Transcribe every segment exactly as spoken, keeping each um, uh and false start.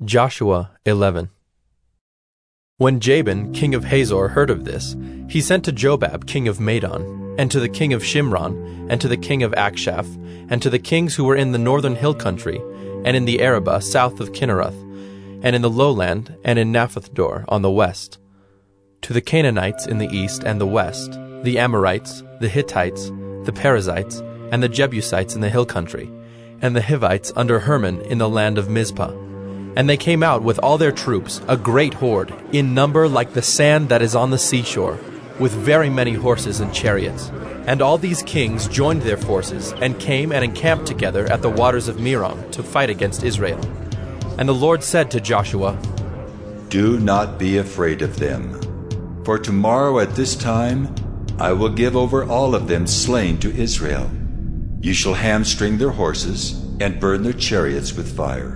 Joshua eleven. When Jabin, king of Hazor, heard of this, he sent to Jobab, king of Madon, and to the king of Shimron, and to the king of Akshaph, and to the kings who were in the northern hill country, and in the Arabah south of Kinneroth, and in the lowland, and in Naphthdor on the west, to the Canaanites in the east and the west, the Amorites, the Hittites, the Perizzites, and the Jebusites in the hill country, and the Hivites under Hermon in the land of Mizpah. And they came out with all their troops, a great horde, in number like the sand that is on the seashore, with very many horses and chariots. And all these kings joined their forces, and came and encamped together at the waters of Merom to fight against Israel. And the Lord said to Joshua, "Do not be afraid of them, for tomorrow at this time I will give over all of them slain to Israel. You shall hamstring their horses, and burn their chariots with fire."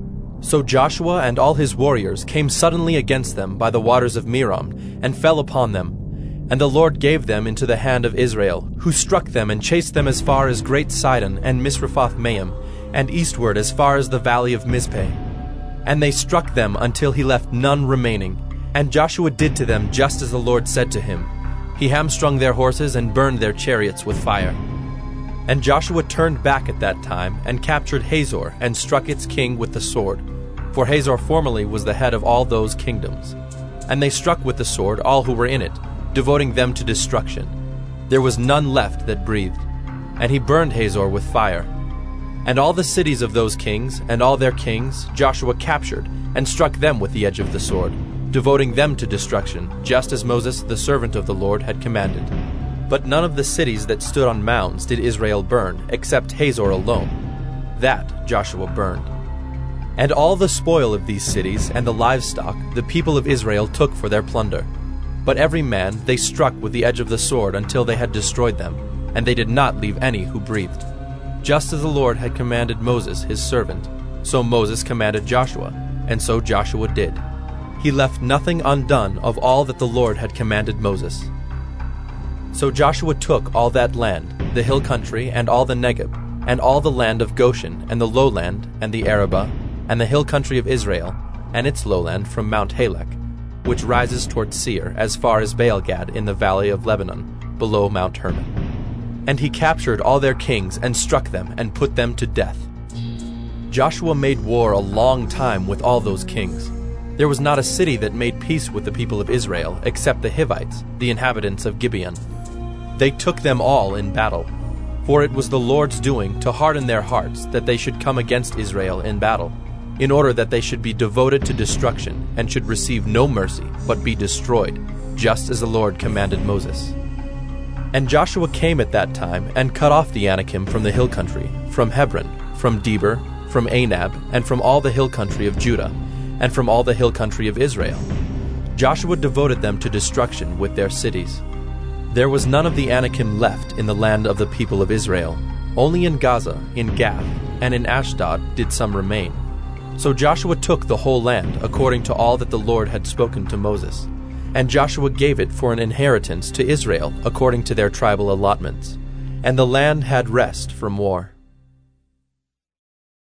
So Joshua and all his warriors came suddenly against them by the waters of Merom, and fell upon them. And the Lord gave them into the hand of Israel, who struck them and chased them as far as Great Sidon and Misrephoth-Maim, and eastward as far as the valley of Mizpeh. And they struck them until he left none remaining. And Joshua did to them just as the Lord said to him. He hamstrung their horses and burned their chariots with fire. And Joshua turned back at that time, and captured Hazor, and struck its king with the sword. For Hazor formerly was the head of all those kingdoms. And they struck with the sword all who were in it, devoting them to destruction. There was none left that breathed. And he burned Hazor with fire. And all the cities of those kings, and all their kings, Joshua captured, and struck them with the edge of the sword, devoting them to destruction, just as Moses the servant of the Lord had commanded. But none of the cities that stood on mounds did Israel burn, except Hazor alone. That Joshua burned. And all the spoil of these cities and the livestock the people of Israel took for their plunder. But every man they struck with the edge of the sword until they had destroyed them, and they did not leave any who breathed. Just as the Lord had commanded Moses his servant, so Moses commanded Joshua, and so Joshua did. He left nothing undone of all that the Lord had commanded Moses. So Joshua took all that land, the hill country, and all the Negeb, and all the land of Goshen, and the lowland, and the Arabah, and the hill country of Israel, and its lowland from Mount Halak, which rises toward Seir, as far as Baal-gad in the valley of Lebanon, below Mount Hermon. And he captured all their kings, and struck them, and put them to death. Joshua made war a long time with all those kings. There was not a city that made peace with the people of Israel, except the Hivites, the inhabitants of Gibeon. They took them all in battle. For it was the Lord's doing to harden their hearts, that they should come against Israel in battle, in order that they should be devoted to destruction, and should receive no mercy, but be destroyed, just as the Lord commanded Moses. And Joshua came at that time, and cut off the Anakim from the hill country, from Hebron, from Debir, from Anab, and from all the hill country of Judah, and from all the hill country of Israel. Joshua devoted them to destruction with their cities. There was none of the Anakim left in the land of the people of Israel. Only in Gaza, in Gath, and in Ashdod did some remain. So Joshua took the whole land, according to all that the Lord had spoken to Moses. And Joshua gave it for an inheritance to Israel, according to their tribal allotments. And the land had rest from war.